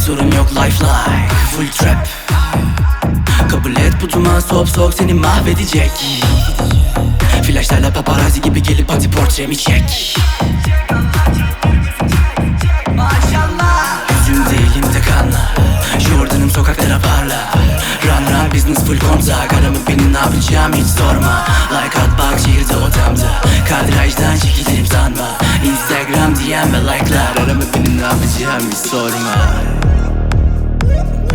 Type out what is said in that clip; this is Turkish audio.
sorun yok life like full trap. Kabul et bu duman sok seni mahvedecek. Flashlarla paparazzi gibi gelip hadi portremi çek. Maşallah. Yüzümde elimde kanla, Jordan'ım sokaklara parla. Run business full kontak. Aramı benim ne yapacağım hiç sorma. Like at bak şehirde odamda. Kadrajdan çekildim sanma. Instagram DM ve like'lar. Aramı benim ne yapacağım hiç sorma.